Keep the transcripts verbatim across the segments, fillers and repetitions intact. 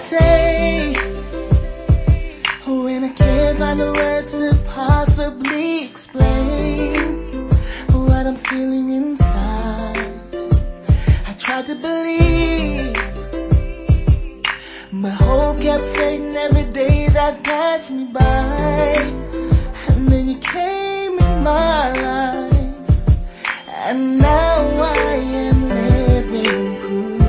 say when I can't find the words to possibly explain what I'm feeling inside. I tried to believe, but hope kept fading every day that passed me by. And then you came in my life, and now I am living proof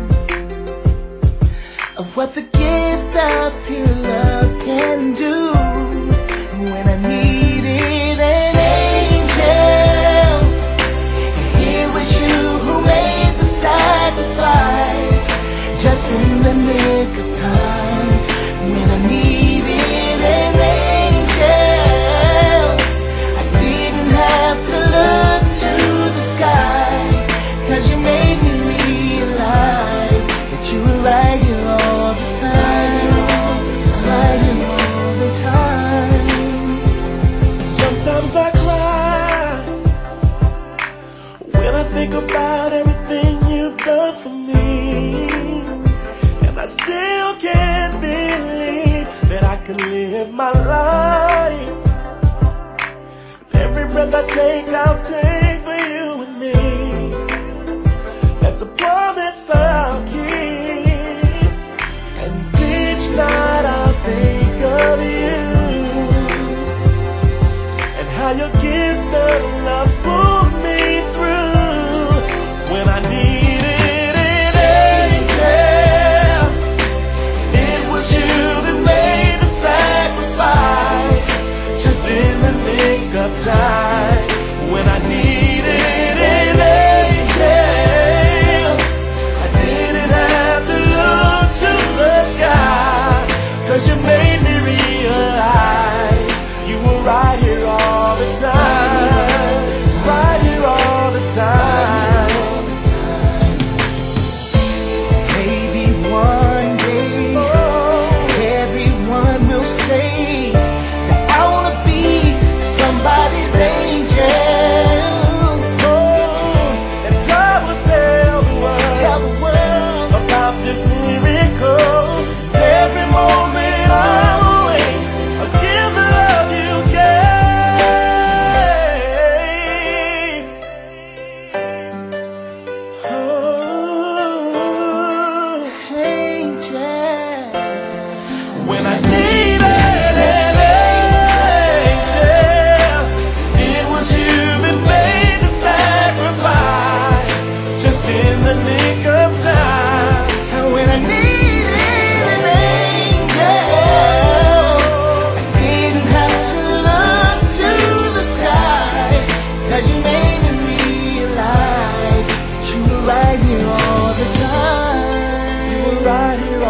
of what the gift of pure love can do. When I needed an angel, it was you who made the sacrifice, just in the nick of time. When I needed an angel, I didn't have to look to the sky, 'cause you made me realize that you were right here all the time, right here all the time. Sometimes I cry when I think about everything you've done for me, and I still can't believe that I can live my life. Every breath I take, I'll take for you and me. That's a promise I'll keep. And each night I'll think of you, and how your gift of love pulled me through. When I needed an angel, it was you that made the sacrifice, just in the nick of time. When I needed an angel, I didn't have to look to the sky, 'cause you made me realize you were right here all the time, right here all the time. Maybe one day, everyone will say that I wanna be somebody's angel. Oh, and I will tell the world, Tell the world about this miracle. Every moment I'm awake, I'll give the love you gave. Oh, angel. when I needed an angel, it was you that made the sacrifice, just in the nick of time. And when I needed an angel, I didn't have to look to the sky, 'cause you made me realize that you were right here all the time. You were right here